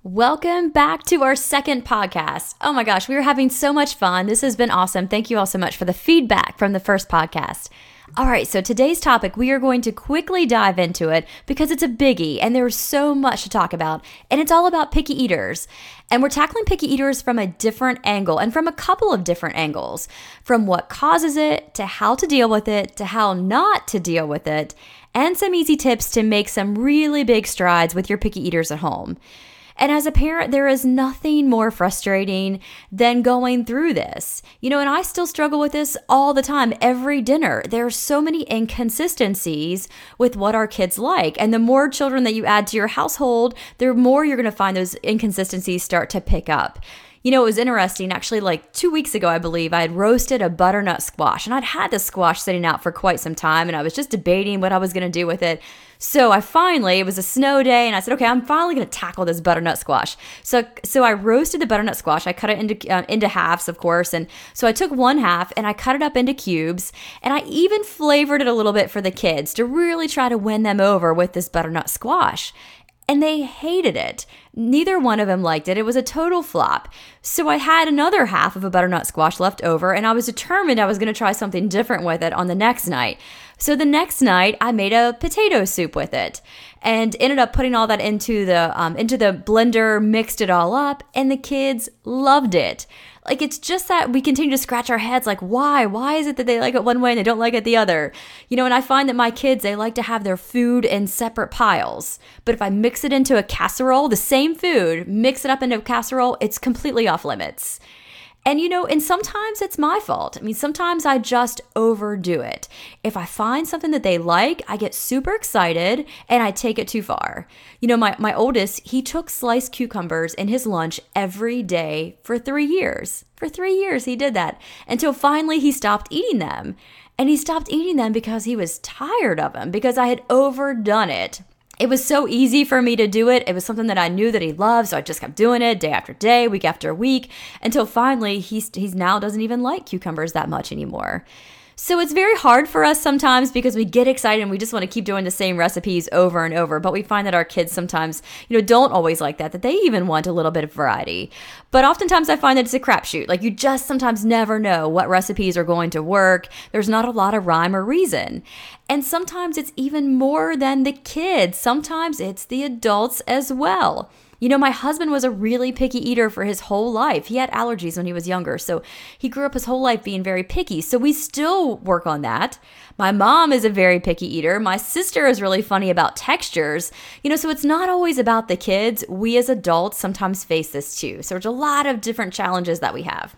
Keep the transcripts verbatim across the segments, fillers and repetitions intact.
Welcome back to our second podcast. Oh my gosh, we are having so much fun. This has been awesome. Thank you all so much for the feedback from the first podcast. All right, so today's topic, we are going to quickly dive into it because it's a biggie and there's so much to talk about. And it's all about picky eaters. And we're tackling picky eaters from a different angle and from a couple of different angles. From what causes it, to how to deal with it, to how not to deal with it, and some easy tips to make some really big strides with your picky eaters at home. And as a parent, there is nothing more frustrating than going through this. You know, and I still struggle with this all the time, every dinner. There are so many inconsistencies with what our kids like. And the more children that you add to your household, the more you're going to find those inconsistencies start to pick up. You know, it was interesting. Actually, like two weeks ago, I believe, I had roasted a butternut squash. And I'd had the squash sitting out for quite some time. And I was just debating what I was going to do with it. So I finally, it was a snow day, and I said, okay, I'm finally going to tackle this butternut squash. So so I roasted the butternut squash. I cut it into uh, into halves, of course. And so I took one half, and I cut it up into cubes. And I even flavored it a little bit for the kids to really try to win them over with this butternut squash. And they hated it. Neither one of them liked it. It was a total flop. So I had another half of a butternut squash left over, and I was determined I was going to try something different with it on the next night. So the next night, I made a potato soup with it and ended up putting all that into the um, into the blender, mixed it all up, and the kids loved it. Like, it's just that we continue to scratch our heads like, why? Why is it that they like it one way and they don't like it the other? You know, and I find that my kids, they like to have their food in separate piles. But if I mix it into a casserole, the same food, mix it up into a casserole, it's completely off limits. And, you know, and sometimes it's my fault. I mean, sometimes I just overdo it. If I find something that they like, I get super excited and I take it too far. You know, my, my oldest, he took sliced cucumbers in his lunch every day for three years. For three years, he did that until finally he stopped eating them. And he stopped eating them because he was tired of them, because I had overdone it. It was so easy for me to do it. It was something that I knew that he loved, so I just kept doing it day after day, week after week, until finally he's he's now doesn't even like cucumbers that much anymore. So it's very hard for us sometimes because we get excited and we just want to keep doing the same recipes over and over. But we find that our kids sometimes, you know, don't always like that, that they even want a little bit of variety. But oftentimes I find that it's a crapshoot. Like, you just sometimes never know what recipes are going to work. There's not a lot of rhyme or reason. And sometimes it's even more than the kids. Sometimes it's the adults as well. You know, my husband was a really picky eater for his whole life. He had allergies when he was younger, so he grew up his whole life being very picky. So we still work on that. My mom is a very picky eater. My sister is really funny about textures. You know, so it's not always about the kids. We as adults sometimes face this too. So there's a lot of different challenges that we have.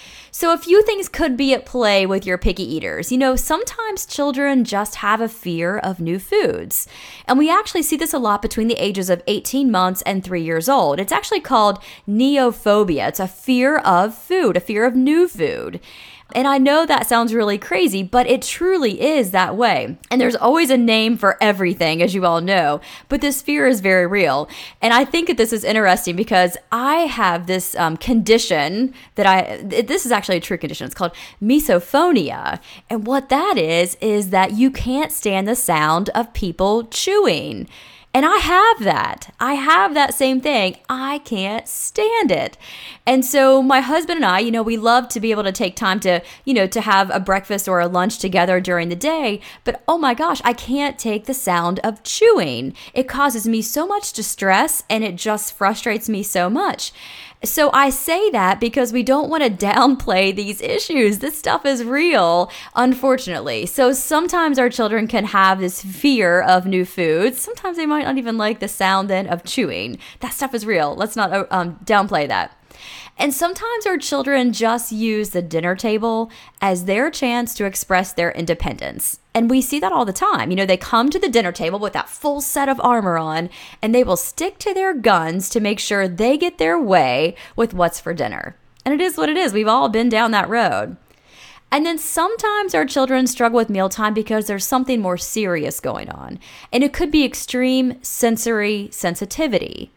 So a few things could be at play with your picky eaters. You know, sometimes children just have a fear of new foods. And we actually see this a lot between the ages of eighteen months and three years old. It's actually called neophobia. It's a fear of food, a fear of new food. And I know that sounds really crazy, but it truly is that way. And there's always a name for everything, as you all know, but this fear is very real. And I think that this is interesting because I have this um, condition that I, this is actually a true condition. It's called misophonia. And what that is, is that you can't stand the sound of people chewing. And I have that. I have that same thing. I can't stand it. And so my husband and I, you know, we love to be able to take time to, you know, to have a breakfast or a lunch together during the day. But oh my gosh, I can't take the sound of chewing. It causes me so much distress and it just frustrates me so much. So I say that because we don't want to downplay these issues. This stuff is real, unfortunately. So sometimes our children can have this fear of new foods. Sometimes they might not even like the sound then of chewing. That stuff is real. Let's not um, downplay that. And sometimes our children just use the dinner table as their chance to express their independence. And we see that all the time. You know, they come to the dinner table with that full set of armor on, and they will stick to their guns to make sure they get their way with what's for dinner. And it is what it is. We've all been down that road. And then sometimes our children struggle with mealtime because there's something more serious going on. And it could be extreme sensory sensitivity.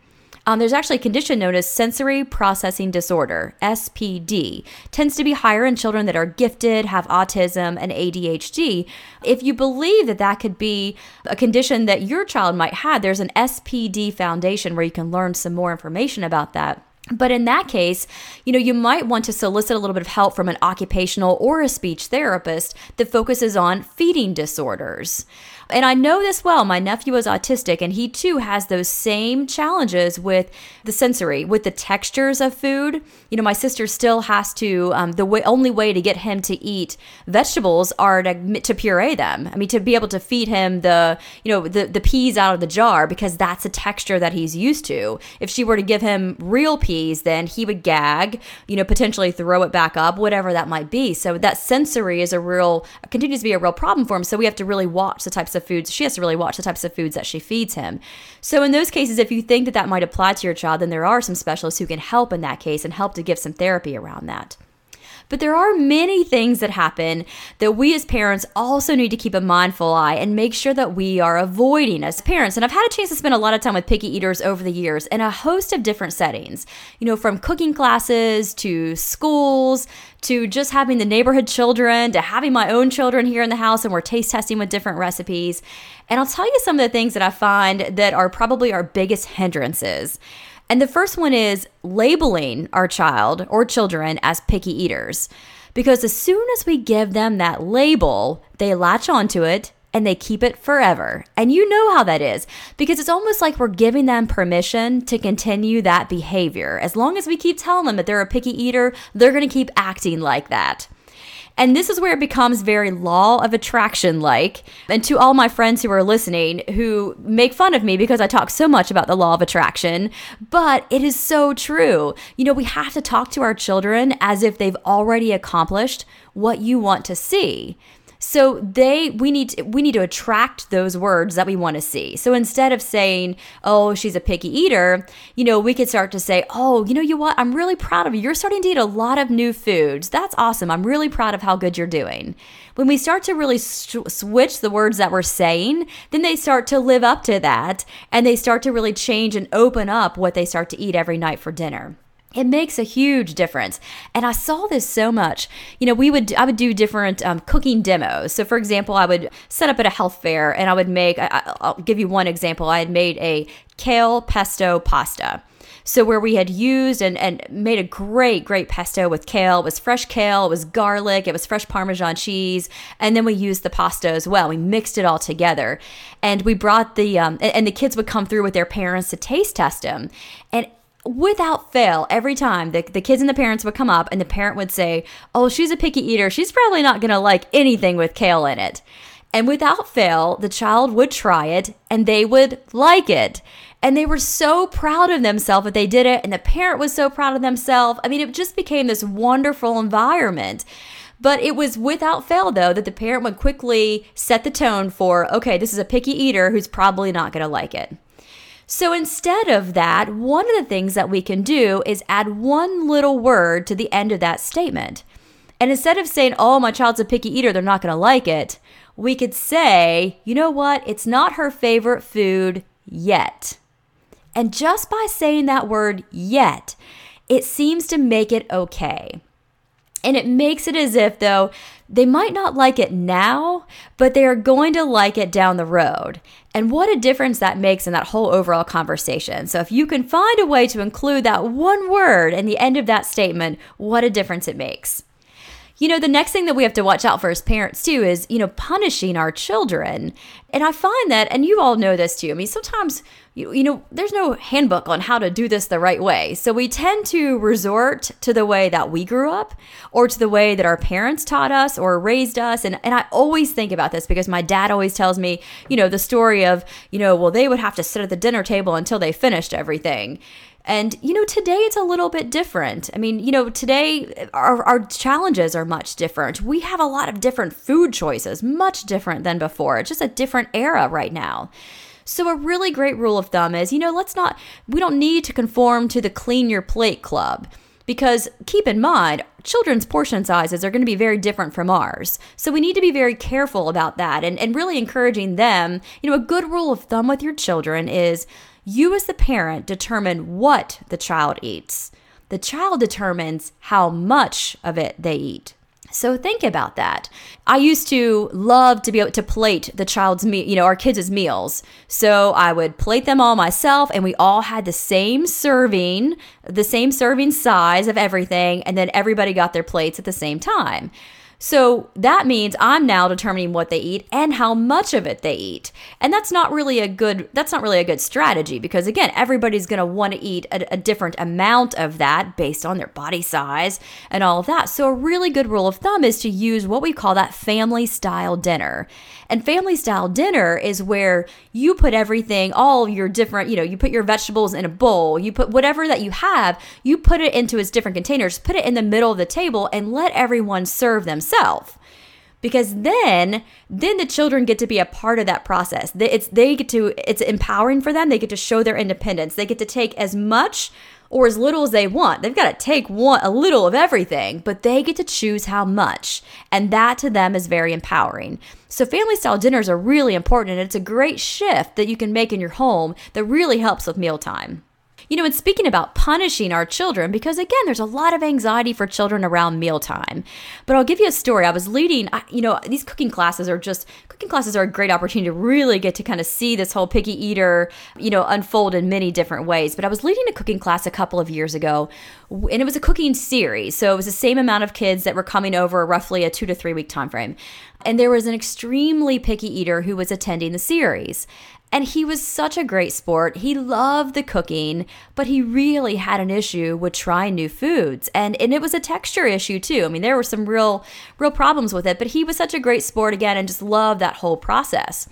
Um, there's actually a condition known as sensory processing disorder, S P D. Tends to be higher in children that are gifted, have autism, and A D H D. If you believe that that could be a condition that your child might have, there's an S P D Foundation where you can learn some more information about that. But in that case, you know, you might want to solicit a little bit of help from an occupational or a speech therapist that focuses on feeding disorders. And I know this well. My nephew is autistic, and he too has those same challenges with the sensory, with the textures of food. You know, my sister still has to, um, the way, only way to get him to eat vegetables are to, to puree them. I mean, to be able to feed him the, you know, the, the peas out of the jar, because that's a texture that he's used to. If she were to give him real peas, then he would gag, you know, potentially throw it back up, whatever that might be. So that sensory is a real, continues to be a real problem for him. So we have to really watch the types of foods. She has to really watch the types of foods that she feeds him. So in those cases, if you think that that might apply to your child, then there are some specialists who can help in that case and help to give some therapy around that. But there are many things that happen that we as parents also need to keep a mindful eye and make sure that we are avoiding as parents. And I've had a chance to spend a lot of time with picky eaters over the years in a host of different settings, you know, from cooking classes to schools to just having the neighborhood children to having my own children here in the house, and we're taste testing with different recipes. And I'll tell you some of the things that I find that are probably our biggest hindrances. And the first one is labeling our child or children as picky eaters. Because as soon as we give them that label, they latch onto it and they keep it forever. And you know how that is, because it's almost like we're giving them permission to continue that behavior. As long as we keep telling them that they're a picky eater, they're going to keep acting like that. And this is where it becomes very law of attraction like. And to all my friends who are listening who make fun of me because I talk so much about the law of attraction, but it is so true. You know, we have to talk to our children as if they've already accomplished what you want to see. So they, we need to, we need to attract those words that we want to see. So instead of saying, oh, she's a picky eater, you know, we could start to say, oh, you know, you what? I'm really proud of you. You're starting to eat a lot of new foods. That's awesome. I'm really proud of how good you're doing. When we start to really sh- switch the words that we're saying, then they start to live up to that, and they start to really change and open up what they start to eat every night for dinner. It makes a huge difference. And I saw this so much. You know, we would, I would do different um, cooking demos. So for example, I would set up at a health fair and I would make, I, I'll give you one example. I had made a kale pesto pasta. So where we had used and, and made a great, great pesto with kale. It was fresh kale, it was garlic, it was fresh Parmesan cheese, and then we used the pasta as well. We mixed it all together. And we brought the, um, and, and the kids would come through with their parents to taste test them. And without fail, every time the, the kids and the parents would come up and the parent would say, oh, she's a picky eater. She's probably not going to like anything with kale in it. And without fail, the child would try it and they would like it. And they were so proud of themselves that they did it. And the parent was so proud of themselves. I mean, it just became this wonderful environment. But it was without fail, though, that the parent would quickly set the tone for, okay, this is a picky eater who's probably not going to like it. So instead of that, one of the things that we can do is add one little word to the end of that statement. And instead of saying, oh, my child's a picky eater, they're not going to like it, we could say, you know what? It's not her favorite food yet. And just by saying that word yet, it seems to make it okay. And it makes it as if, though, they might not like it now, but they are going to like it down the road. And what a difference that makes in that whole overall conversation. So if you can find a way to include that one word in the end of that statement, what a difference it makes. You know, the next thing that we have to watch out for as parents too is, you know, punishing our children. And I find that, and you all know this too, I mean, sometimes, you, you know, there's no handbook on how to do this the right way. So we tend to resort to the way that we grew up or to the way that our parents taught us or raised us. And, and I always think about this because my dad always tells me, you know, the story of, you know, well, they would have to sit at the dinner table until they finished everything. And, you know, today it's a little bit different. I mean, you know, today our, our challenges are much different. We have a lot of different food choices, much different than before. It's just a different era right now. So a really great rule of thumb is, you know, let's not, we don't need to conform to the clean your plate club. Because keep in mind, children's portion sizes are going to be very different from ours. So we need to be very careful about that and, and really encouraging them. You know, a good rule of thumb with your children is, You as the parent determine what the child eats. The child determines how much of it they eat. So think about that. I used to love to be able to plate the child's meal, you know, our kids' meals. So I would plate them all myself, and we all had the same serving, the same serving size of everything, and then everybody got their plates at the same time. So that means I'm now determining what they eat and how much of it they eat. And that's not really a good, that's not really a good strategy, because again, everybody's going to want to eat a, a different amount of that based on their body size and all of that. So a really good rule of thumb is to use what we call that family style dinner. And family style dinner is where you put everything, all your different, you know, you put your vegetables in a bowl, you put whatever that you have, you put it into its different containers, put it in the middle of the table, and let everyone serve themselves. Because then, then the children get to be a part of that process. They, it's, they get to, it's empowering for them. They get to show their independence. They get to take as much or as little as they want. They've got to take one, a little of everything, but they get to choose how much. And that to them is very empowering. So family style dinners are really important, and it's a great shift that you can make in your home that really helps with mealtime. You know, and speaking about punishing our children, because again, there's a lot of anxiety for children around mealtime. But I'll give you a story. I was leading, you know, these cooking classes are just, cooking classes are a great opportunity to really get to kind of see this whole picky eater, you know, unfold in many different ways. But I was leading a cooking class a couple of years ago, and it was a cooking series. So it was the same amount of kids that were coming over roughly a two to three week time frame. And there was an extremely picky eater who was attending the series. And he was such a great sport. He loved the cooking, but he really had an issue with trying new foods. And and it was a texture issue too. I mean, there were some real, real problems with it, but he was such a great sport again and just loved that whole process.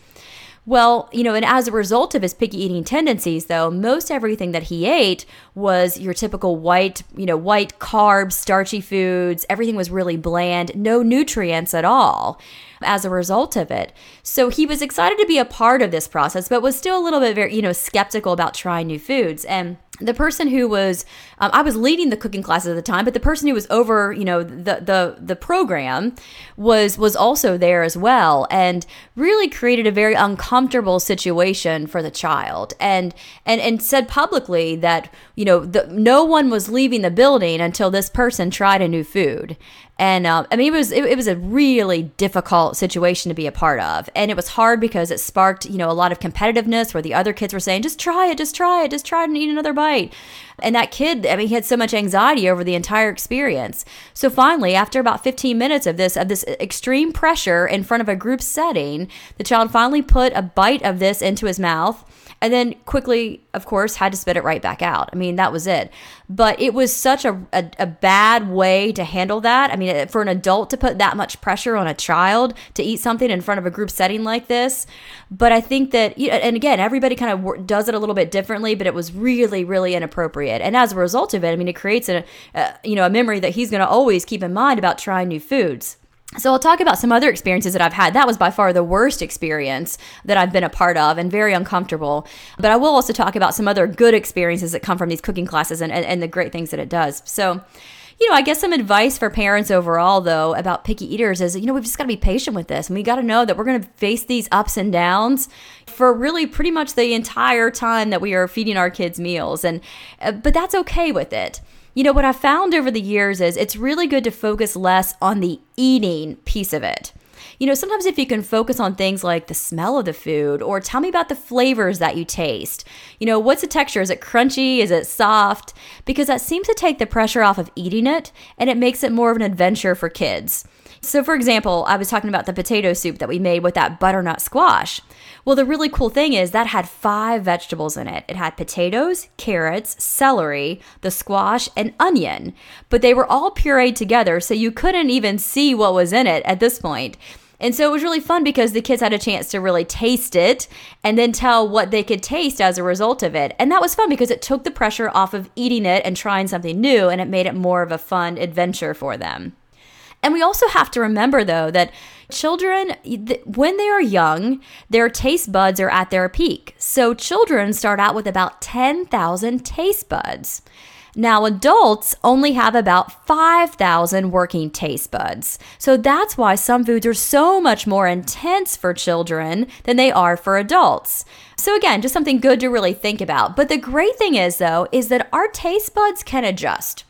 Well, you know, and as a result of his picky eating tendencies, though, most everything that he ate was your typical white, you know, white carb, starchy foods. Everything was really bland, no nutrients at all as a result of it. So he was excited to be a part of this process, but was still a little bit very, you know, skeptical about trying new foods. And the person who was, um, I was leading the cooking classes at the time, but the person who was over, you know, the the the program was was also there as well, and really created a very uncomfortable situation for the child, and and and said publicly that, you know, the, no one was leaving the building until this person tried a new food. And um, I mean, it was it, it was a really difficult situation to be a part of, and it was hard because it sparked, you know, a lot of competitiveness where the other kids were saying, "Just try it, just try it, just try it and eat another bite." And that kid, I mean, he had so much anxiety over the entire experience. So finally, after about fifteen minutes of this of this extreme pressure in front of a group setting, the child finally put a bite of this into his mouth. And then quickly, of course, had to spit it right back out. I mean, that was it. But it was such a, a, a bad way to handle that. I mean, for an adult to put that much pressure on a child to eat something in front of a group setting like this. But I think that, you know, and again, everybody kind of does it a little bit differently, but it was really, really inappropriate. And as a result of it, I mean, it creates a, a you know, a memory that he's going to always keep in mind about trying new foods. So I'll talk about some other experiences that I've had. That was by far the worst experience that I've been a part of and very uncomfortable. But I will also talk about some other good experiences that come from these cooking classes and, and, and the great things that it does. So, you know, I guess some advice for parents overall, though, about picky eaters is, you know, we've just got to be patient with this. And we got to know that we're going to face these ups and downs for really pretty much the entire time that we are feeding our kids meals. And uh, but that's okay with it. You know, what I've found over the years is it's really good to focus less on the eating piece of it. You know, sometimes if you can focus on things like the smell of the food, or tell me about the flavors that you taste. You know, what's the texture? Is it crunchy? Is it soft? Because that seems to take the pressure off of eating it, and it makes it more of an adventure for kids. So for example, I was talking about the potato soup that we made with that butternut squash. Well, the really cool thing is that had five vegetables in it. It had potatoes, carrots, celery, the squash, and onion. But they were all pureed together, so you couldn't even see what was in it at this point. And so it was really fun because the kids had a chance to really taste it and then tell what they could taste as a result of it. And that was fun because it took the pressure off of eating it and trying something new, and it made it more of a fun adventure for them. And we also have to remember, though, that children, when they are young, their taste buds are at their peak. So children start out with about ten thousand taste buds. Now, adults only have about five thousand working taste buds. So that's why some foods are so much more intense for children than they are for adults. So again, just something good to really think about. But the great thing is, though, is that our taste buds can adjust.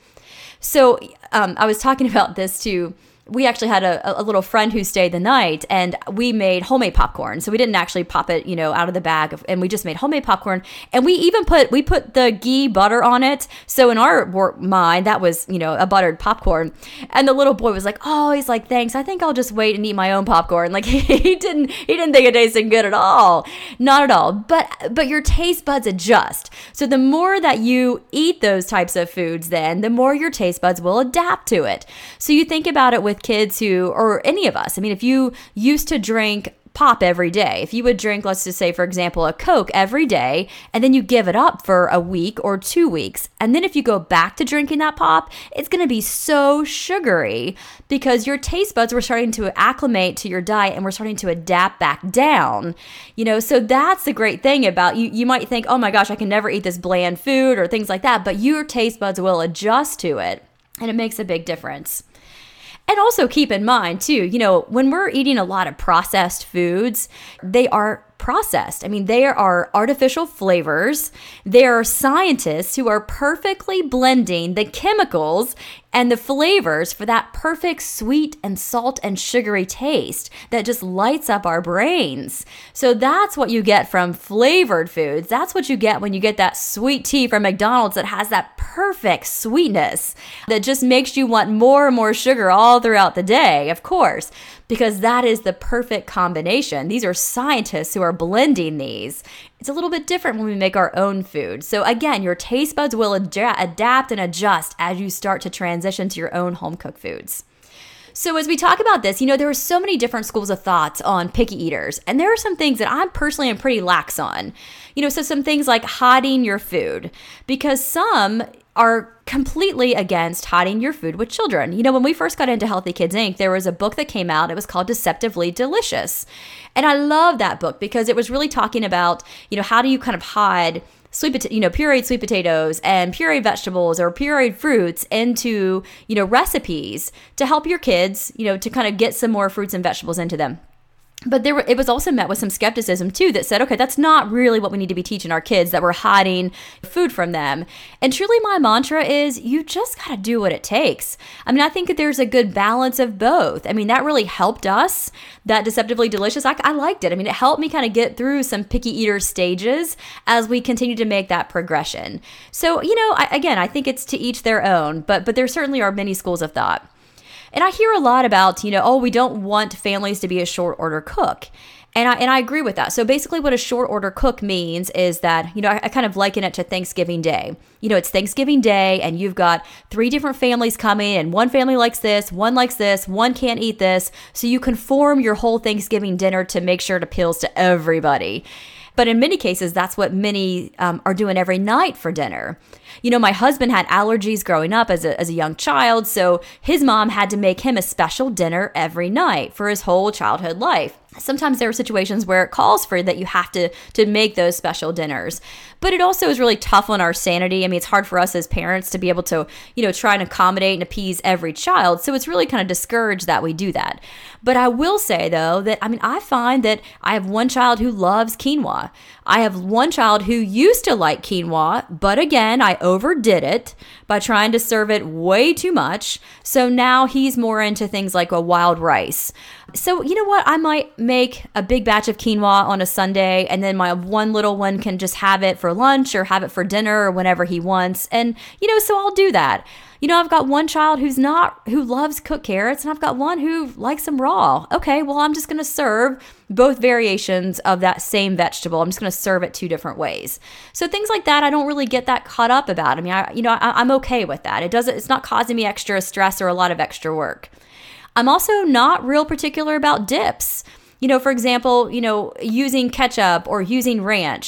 So um, I was talking about this too. We actually had a, a little friend who stayed the night, and we made homemade popcorn. So we didn't actually pop it, you know, out of the bag, of, and we just made homemade popcorn. And we even put we put the ghee butter on it. So in our mind, that was, you know, a buttered popcorn. And the little boy was like, "Oh, he's like, thanks. I think I'll just wait and eat my own popcorn." Like he didn't he didn't think it tasted good at all, not at all. But but your taste buds adjust. So the more that you eat those types of foods, then the more your taste buds will adapt to it. So you think about it with kids who, or any of us, I mean, if you used to drink pop every day, if you would drink, let's just say, for example, a Coke every day, and then you give it up for a week or two weeks, and then if you go back to drinking that pop, it's going to be so sugary because your taste buds were starting to acclimate to your diet and we're starting to adapt back down. You know, so that's the great thing about you. You might think, oh my gosh, I can never eat this bland food or things like that, but your taste buds will adjust to it, and it makes a big difference. And also keep in mind too, you know, when we're eating a lot of processed foods, they are processed. I mean, they are artificial flavors. There are scientists who are perfectly blending the chemicals and the flavors for that perfect sweet and salt and sugary taste that just lights up our brains. So that's what you get from flavored foods. That's what you get when you get that sweet tea from McDonald's that has that perfect sweetness that just makes you want more and more sugar all throughout the day, of course, because that is the perfect combination. These are scientists who are blending these. It's a little bit different when we make our own food. So again, your taste buds will ad- adapt and adjust as you start to transition to your own home-cooked foods. So as we talk about this, you know, there are so many different schools of thoughts on picky eaters. And there are some things that I personally am pretty lax on. You know, so some things like hiding your food, because some are completely against hiding your food with children. You know, when we first got into Healthy Kids Incorporated, there was a book that came out. It was called Deceptively Delicious. And I love that book because it was really talking about, you know, how do you kind of hide sweet potato, you know, pureed sweet potatoes and pureed vegetables or pureed fruits into, you know, recipes to help your kids, you know, to kind of get some more fruits and vegetables into them. But there were, it was also met with some skepticism too that said, okay, that's not really what we need to be teaching our kids, that we're hiding food from them. And truly my mantra is you just got to do what it takes. I mean, I think that there's a good balance of both. I mean, that really helped us, that Deceptively Delicious. I, I liked it. I mean, it helped me kind of get through some picky eater stages as we continue to make that progression. So, you know, I, again, I think it's to each their own, but but there certainly are many schools of thought. And I hear a lot about, you know, oh, we don't want families to be a short order cook. And I and I agree with that. So basically what a short order cook means is that, you know, I, I kind of liken it to Thanksgiving Day. You know, it's Thanksgiving Day and you've got three different families coming and one family likes this, one likes this, one can't eat this. So you conform your whole Thanksgiving dinner to make sure it appeals to everybody. But in many cases, that's what many um, are doing every night for dinner. You know, my husband had allergies growing up as a, as a young child, so his mom had to make him a special dinner every night for his whole childhood life. Sometimes there are situations where it calls for that you have to to make those special dinners. But it also is really tough on our sanity. I mean, it's hard for us as parents to be able to, you know, try and accommodate and appease every child. So it's really kind of discouraged that we do that. But I will say, though, that, I mean, I find that I have one child who loves quinoa. I have one child who used to like quinoa, but again, I overdid it by trying to serve it way too much. So now he's more into things like a wild rice. So you know what? I might make a big batch of quinoa on a Sunday, and then my one little one can just have it for lunch or have it for dinner or whenever he wants. And, you know, so I'll do that. You know, I've got one child who's not, who loves cooked carrots, and I've got one who likes them raw. Okay, well, I'm just going to serve both variations of that same vegetable. I'm just going to serve it two different ways. So things like that, I don't really get that caught up about. I mean, I, you know, I, I'm okay with that. It doesn't, it's not causing me extra stress or a lot of extra work. I'm also not real particular about dips. You know, for example, you know, using ketchup or using ranch.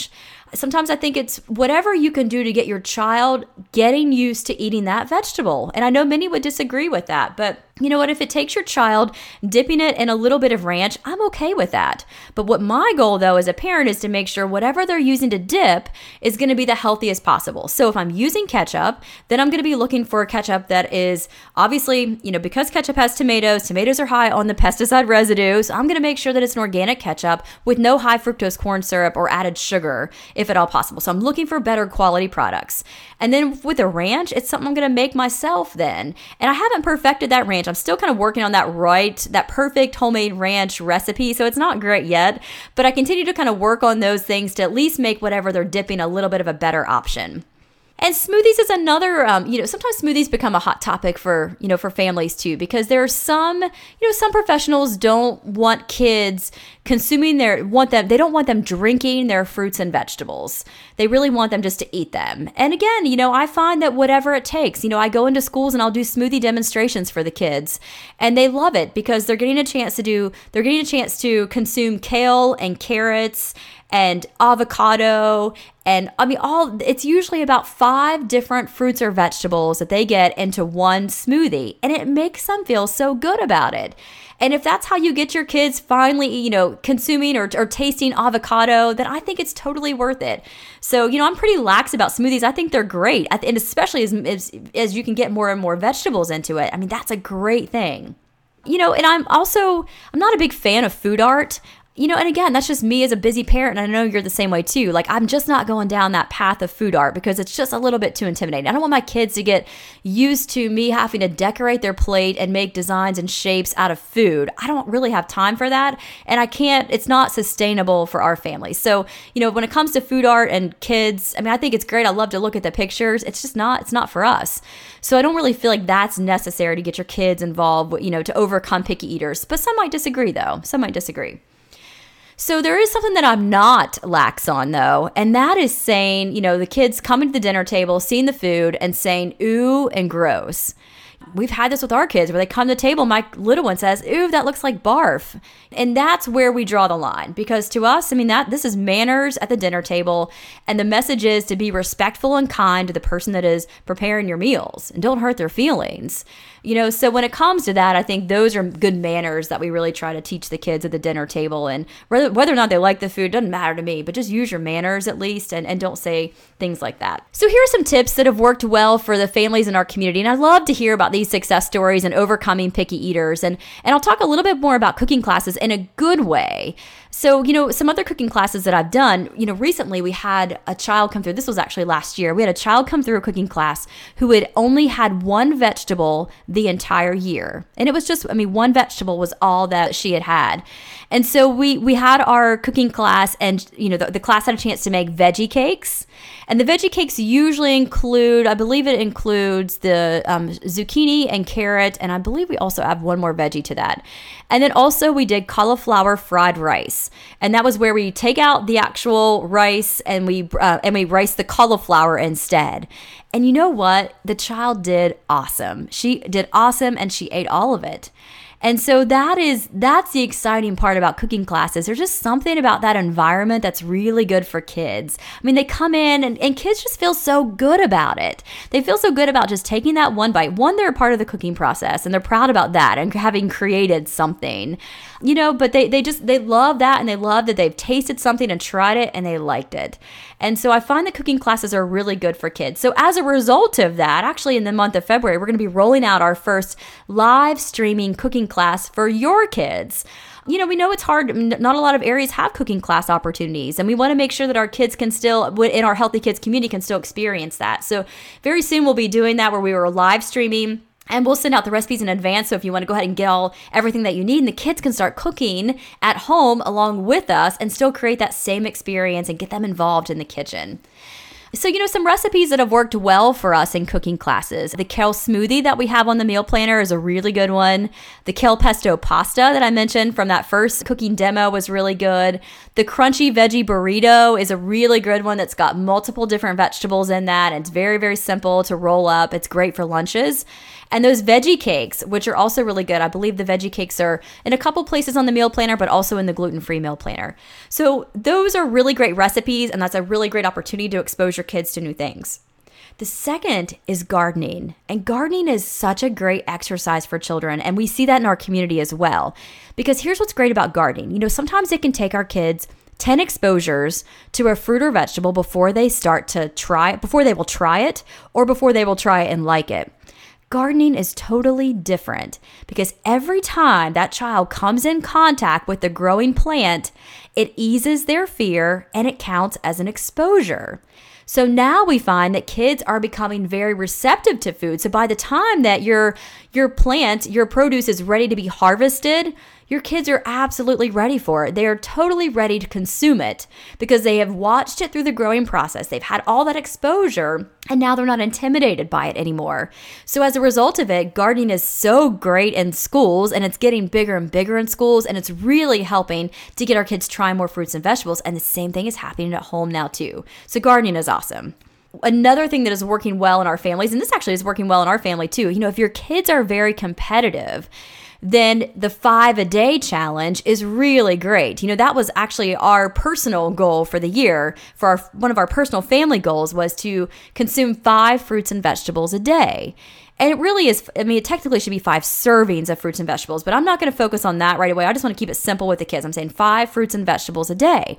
Sometimes I think it's whatever you can do to get your child getting used to eating that vegetable. And I know many would disagree with that, but you know what? If it takes your child dipping it in a little bit of ranch, I'm okay with that. But what my goal though as a parent is to make sure whatever they're using to dip is going to be the healthiest possible. So if I'm using ketchup, then I'm going to be looking for a ketchup that is obviously, you know, because ketchup has tomatoes, tomatoes are high on the pesticide residue. So I'm going to make sure that it's an organic ketchup with no high fructose corn syrup or added sugar, if at all possible. So I'm looking for better quality products. And then with a ranch, it's something I'm going to make myself then. And I haven't perfected that ranch. I'm still kind of working on that right, that perfect homemade ranch recipe. So it's not great yet, but I continue to kind of work on those things to at least make whatever they're dipping a little bit of a better option. And smoothies is another, um, you know, sometimes smoothies become a hot topic for, you know, for families too, because there are some, you know, some professionals don't want kids consuming their, want them, they don't want them drinking their fruits and vegetables. They really want them just to eat them. And again, you know, I find that whatever it takes, you know, I go into schools and I'll do smoothie demonstrations for the kids and they love it because they're getting a chance to do, they're getting a chance to consume kale and carrots and avocado, and I mean, all it's usually about five different fruits or vegetables that they get into one smoothie, and it makes them feel so good about it. And if that's how you get your kids finally, you know, consuming or, or tasting avocado, then I think it's totally worth it. So, you know, I'm pretty lax about smoothies. I think they're great, and especially as as, as you can get more and more vegetables into it. I mean, that's a great thing. You know, and I'm also, I'm not a big fan of food art. You know, and again, that's just me as a busy parent, and I know you're the same way too. Like, I'm just not going down that path of food art because it's just a little bit too intimidating. I don't want my kids to get used to me having to decorate their plate and make designs and shapes out of food. I don't really have time for that, and I can't, it's not sustainable for our family. So, you know, when it comes to food art and kids, I mean, I think it's great. I love to look at the pictures. It's just not, it's not for us. So I don't really feel like that's necessary to get your kids involved, you know, to overcome picky eaters. But some might disagree though. Some might disagree. So there is something that I'm not lax on though, and that is saying, you know, the kids coming to the dinner table, seeing the food and saying, ooh, and gross. We've had this with our kids where they come to the table, my little one says, ooh, that looks like barf. And that's where we draw the line, because to us, I mean, that this is manners at the dinner table. And the message is to be respectful and kind to the person that is preparing your meals and don't hurt their feelings. You know, so when it comes to that, I think those are good manners that we really try to teach the kids at the dinner table. And whether, whether or not they like the food doesn't matter to me, but just use your manners at least and, and don't say things like that. So here are some tips that have worked well for the families in our community. And I'd love to hear about these success stories and overcoming picky eaters. And, and I'll talk a little bit more about cooking classes in a good way. So, you know, some other cooking classes that I've done, you know, recently we had a child come through. This was actually last year. We had a child come through a cooking class who had only had one vegetable the entire year. And it was just, I mean, one vegetable was all that she had had. And so we we had our cooking class, and, you know, the, the class had a chance to make veggie cakes. And the veggie cakes usually include, I believe it includes the um, zucchini and carrot, and I believe we also have one more veggie to that. And then also we did cauliflower fried rice, and that was where we take out the actual rice and we uh, and we rice the cauliflower instead. And you know what? The child did awesome. She did awesome, and she ate all of it. And so that is, that's the exciting part about cooking classes. There's just something about that environment that's really good for kids. I mean, they come in and, and kids just feel so good about it. They feel so good about just taking that one bite. One, they're a part of the cooking process and they're proud about that and having created something, you know, but they, they just, they love that, and they love that they've tasted something and tried it and they liked it. And so I find that cooking classes are really good for kids. So as a result of that, actually in the month of February, we're going to be rolling out our first live streaming cooking class for your kids. You know, we know it's hard. Not a lot of areas have cooking class opportunities, and we want to make sure that our kids can still, in our Healthy Kids community, can still experience that. So very soon we'll be doing that, where we were live streaming. And we'll send out the recipes in advance. So if you want to go ahead and get all everything that you need, and the kids can start cooking at home along with us and still create that same experience and get them involved in the kitchen. So, you know, some recipes that have worked well for us in cooking classes. The kale smoothie that we have on the meal planner is a really good one. The kale pesto pasta that I mentioned from that first cooking demo was really good. The crunchy veggie burrito is a really good one that's got multiple different vegetables in that. And it's very, very simple to roll up. It's great for lunches. And those veggie cakes, which are also really good. I believe the veggie cakes are in a couple places on the meal planner, but also in the gluten-free meal planner. So those are really great recipes, and that's a really great opportunity to expose your kids to new things. The second is gardening. And gardening is such a great exercise for children. And we see that in our community as well. Because here's what's great about gardening. You know, sometimes it can take our kids ten exposures to a fruit or vegetable before they start to try it, before they will try it, or before they will try it and like it. Gardening is totally different because every time that child comes in contact with the growing plant, it eases their fear and it counts as an exposure. So now we find that kids are becoming very receptive to food. So by the time that your your plant, your produce is ready to be harvested, your kids are absolutely ready for it. They are totally ready to consume it because they have watched it through the growing process. They've had all that exposure and now they're not intimidated by it anymore. So as a result of it, gardening is so great in schools and it's getting bigger and bigger in schools and it's really helping to get our kids trying more fruits and vegetables. And the same thing is happening at home now too. So gardening is awesome. Another thing that is working well in our families, and this actually is working well in our family too, you know, if your kids are very competitive, then the five a day challenge is really great. You know, that was actually our personal goal for the year. For our, one of our personal family goals was to consume five fruits and vegetables a day. And it really is, I mean, it technically should be five servings of fruits and vegetables, but I'm not going to focus on that right away. I just want to keep it simple with the kids. I'm saying five fruits and vegetables a day.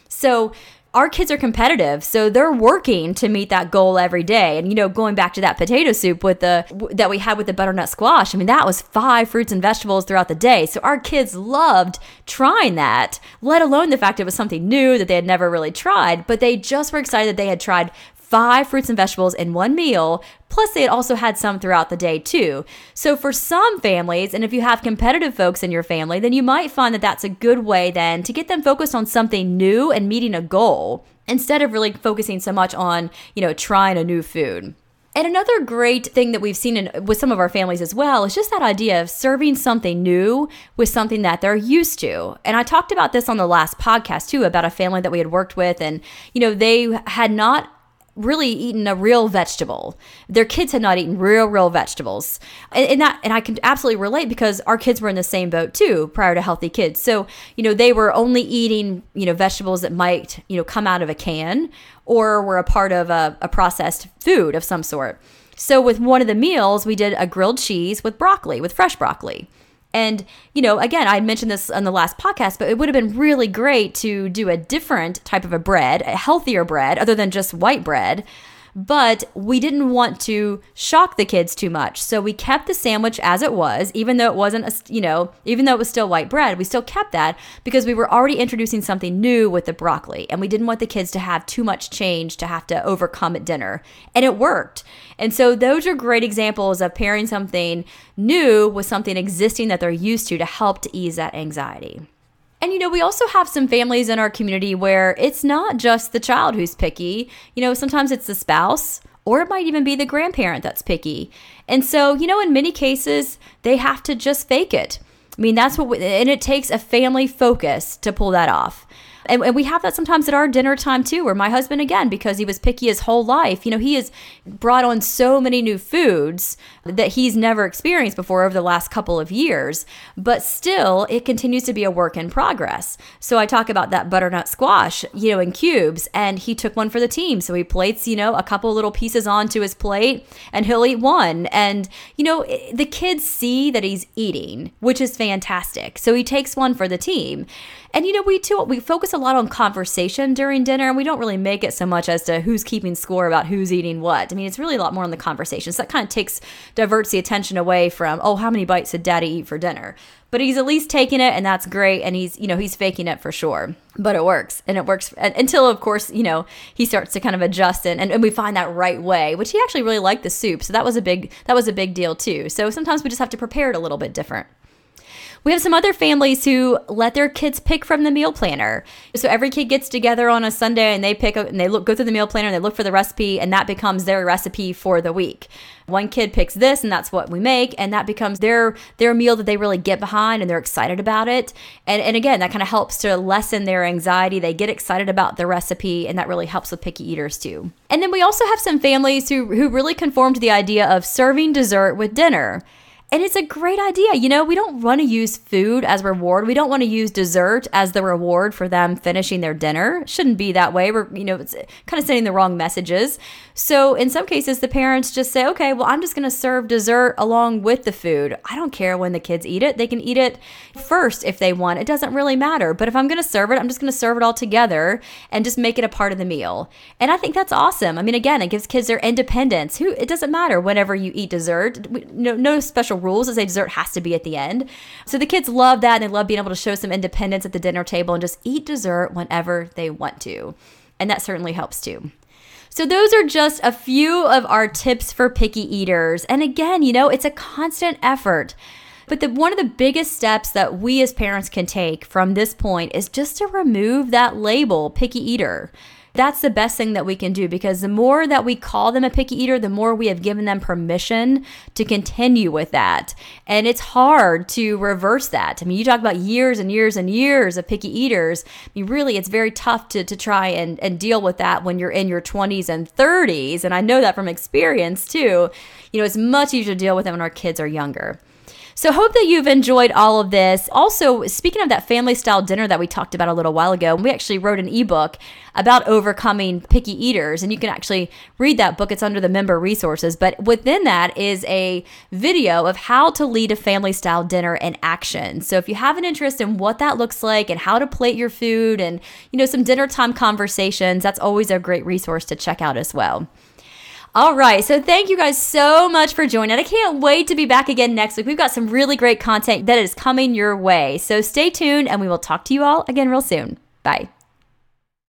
So our kids are competitive, so they're working to meet that goal every day. And, you know, going back to that potato soup with the that we had with the butternut squash, I mean, that was five fruits and vegetables throughout the day. So our kids loved trying that, let alone the fact it was something new that they had never really tried. But they just were excited that they had tried five fruits and vegetables in one meal, plus they had also had some throughout the day too. So for some families, and if you have competitive folks in your family, then you might find that that's a good way then to get them focused on something new and meeting a goal instead of really focusing so much on, you know, trying a new food. And another great thing that we've seen in, with some of our families as well is just that idea of serving something new with something that they're used to. And I talked about this on the last podcast too, about a family that we had worked with, and, you know, they had not really eaten a real vegetable. Their kids had not eaten real, real vegetables. And, and that, and I can absolutely relate because our kids were in the same boat too, prior to Healthy Kids. So, you know, they were only eating, you know, vegetables that might, you know, come out of a can or were a part of a, a processed food of some sort. So with one of the meals, we did a grilled cheese with broccoli, with fresh broccoli. And, you know, again, I mentioned this on the last podcast, but it would have been really great to do a different type of a bread, a healthier bread, other than just white bread. But we didn't want to shock the kids too much. So we kept the sandwich as it was, even though it wasn't, a, you know, even though it was still white bread, we still kept that because we were already introducing something new with the broccoli. And we didn't want the kids to have too much change to have to overcome at dinner. And it worked. And so those are great examples of pairing something new with something existing that they're used to to help to ease that anxiety. And, you know, we also have some families in our community where it's not just the child who's picky. You know, sometimes it's the spouse, or it might even be the grandparent that's picky. And so, you know, in many cases, they have to just fake it. I mean, that's what, we, and it takes a family focus to pull that off. And, and we have that sometimes at our dinner time too, where my husband, again, because he was picky his whole life, you know, he has brought on so many new foods that he's never experienced before over the last couple of years. But still, it continues to be a work in progress. So I talk about that butternut squash, you know, in cubes, and he took one for the team. So he plates, you know, a couple little pieces onto his plate and he'll eat one. And, you know, the kids see that he's eating, which is fantastic. So he takes one for the team. And, you know, we too, we focus a lot on conversation during dinner, and we don't really make it so much as to who's keeping score about who's eating what. I mean, it's really a lot more on the conversation. So that kind of takes, diverts the attention away from, oh, how many bites did daddy eat for dinner? But he's at least taking it, and that's great. And he's, you know, he's faking it for sure. But it works. And it works until, of course, you know, he starts to kind of adjust and, and, and we find that right way, which he actually really liked the soup. So that was a big, that was a big deal too. So sometimes we just have to prepare it a little bit different. We have some other families who let their kids pick from the meal planner. So every kid gets together on a Sunday and they pick up and they look, go through the meal planner and they look for the recipe, and that becomes their recipe for the week. One kid picks this and that's what we make, and that becomes their their meal that they really get behind and they're excited about it. And, and again, that kind of helps to lessen their anxiety. They get excited about the recipe, and that really helps with picky eaters too. And then we also have some families who, who really conform to the idea of serving dessert with dinner. And it's a great idea. You know, we don't want to use food as reward. We don't want to use dessert as the reward for them finishing their dinner. It shouldn't be that way. We're, you know, it's kind of sending the wrong messages. So in some cases, the parents just say, okay, well, I'm just going to serve dessert along with the food. I don't care when the kids eat it. They can eat it first if they want. It doesn't really matter. But if I'm going to serve it, I'm just going to serve it all together and just make it a part of the meal. And I think that's awesome. I mean, again, it gives kids their independence. Who, it doesn't matter whenever you eat dessert. No, no special rules that say dessert has to be at the end. So the kids love that, and they love being able to show some independence at the dinner table and just eat dessert whenever they want to. And that certainly helps too. So those are just a few of our tips for picky eaters. And again, you know, it's a constant effort. But the, one of the biggest steps that we as parents can take from this point is just to remove that label, picky eater. That's the best thing that we can do, because the more that we call them a picky eater, the more we have given them permission to continue with that. And it's hard to reverse that. I mean, you talk about years and years and years of picky eaters. I mean, really, it's very tough to, to try and, and deal with that when you're in your twenties and thirties. And I know that from experience too. You know, it's much easier to deal with them when our kids are younger. So hope that you've enjoyed all of this. Also, speaking of that family style dinner that we talked about a little while ago, we actually wrote an ebook about overcoming picky eaters, and you can actually read that book. It's under the member resources, but within that is a video of how to lead a family style dinner in action. So if you have an interest in what that looks like and how to plate your food and, you know, some dinner time conversations, that's always a great resource to check out as well. All right, so thank you guys so much for joining. I can't wait to be back again next week. We've got some really great content that is coming your way. So stay tuned, and we will talk to you all again real soon. Bye.